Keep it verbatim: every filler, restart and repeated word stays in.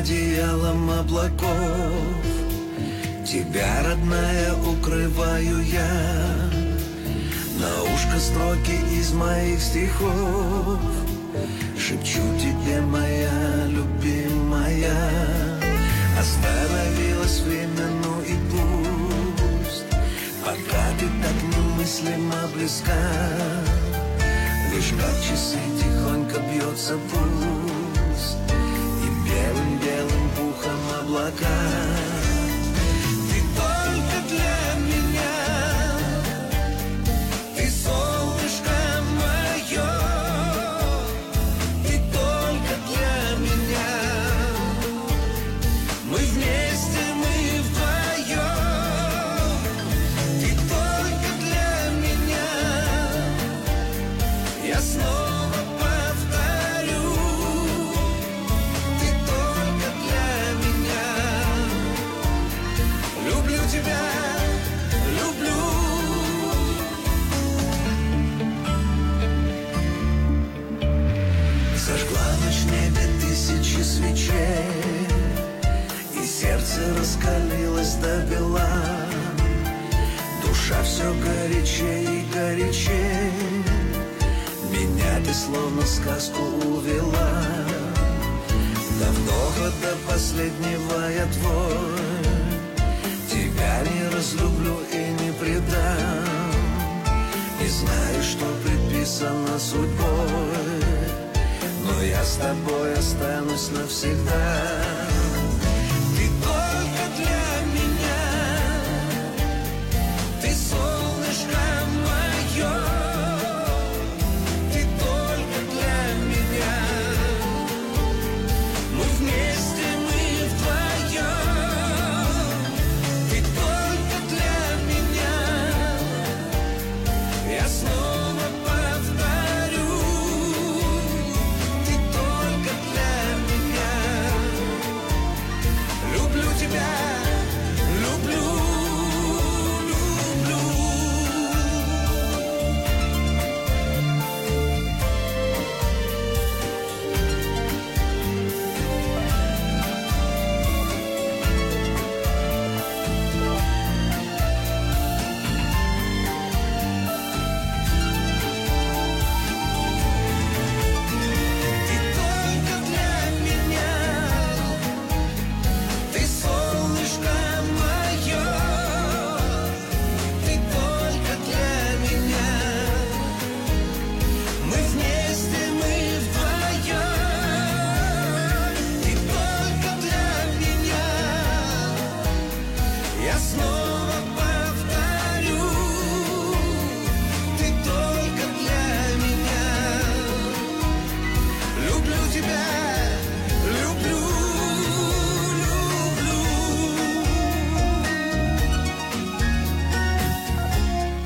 одеялом облаков. Тебя, родная, укрываю я, на ушко строки из моих стихов. Шепчу тебе, моя любимая, остановилось время, ну и пусть. Пока ты так немыслимо близка, лишь как часы тихонько бьется пульс, и белым-белым пухом облака. Ты только для меня, ты солнышко мое, ты только для меня. Мы вместе, мы вдвоем, ты только для меня. Я снова повторю, ты только для меня. Люблю тебя, люблю. Зажгла ночь в небе тысячи свечей, и сердце раскалилось до бела. Душа все горячей и горячей, меня ты словно сказку увела. До вдоха, до последнего я твой, тебя не разлюблю и не предам. Не знаю, что предписано судьбой, но я с тобой останусь навсегда.